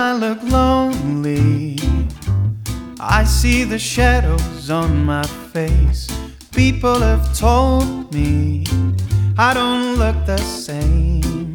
I look lonely, I see the shadows on my face. People have told me I don't look the same.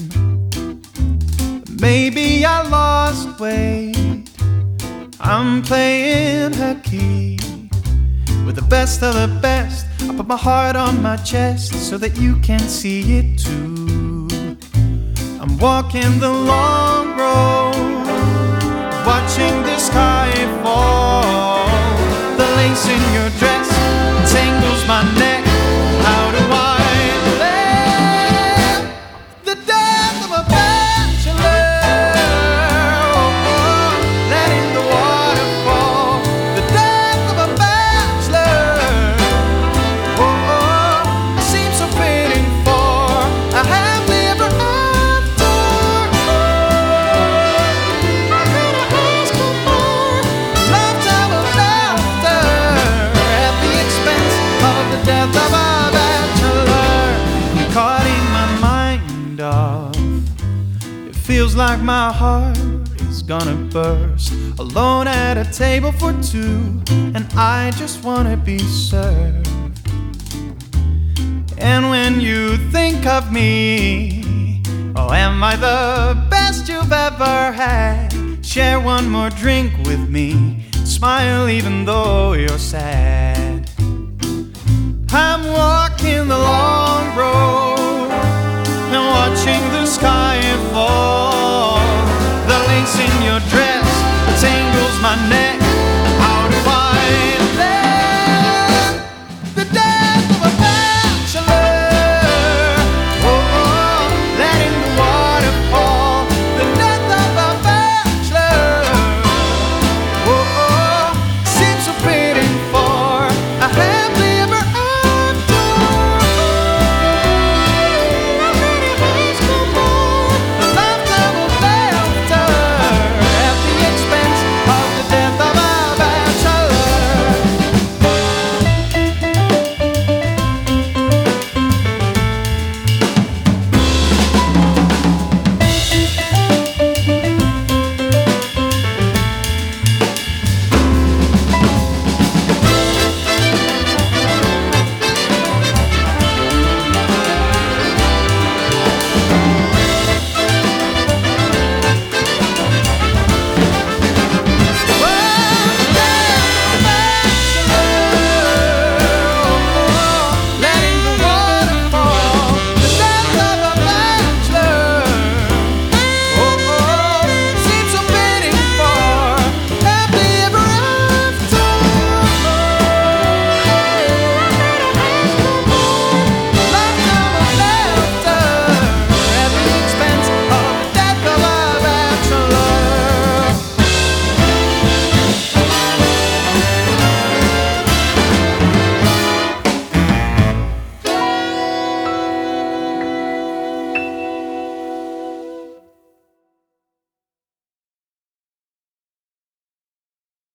Maybe I lost weight, I'm playing her key. With the best of the best, I put my heart on my chest so that you can see it too. I'm walking the long road, watching the sky fall. The lace in your dress entangles my neck. How do I live the death of a bachelor? Letting the water fall. The death of a bachelor. Seems so fitting for a happily ever after. How could I ask for more? Lifetime of laughter at the expense of the death of a bachelor. You're cutting my mind off. It feels like my heart is gonna burst. Alone at a table for two, and I just wanna be served. And when you think of me, oh, am I the best you've ever had? Share one more drink with me, smile even though you're sad.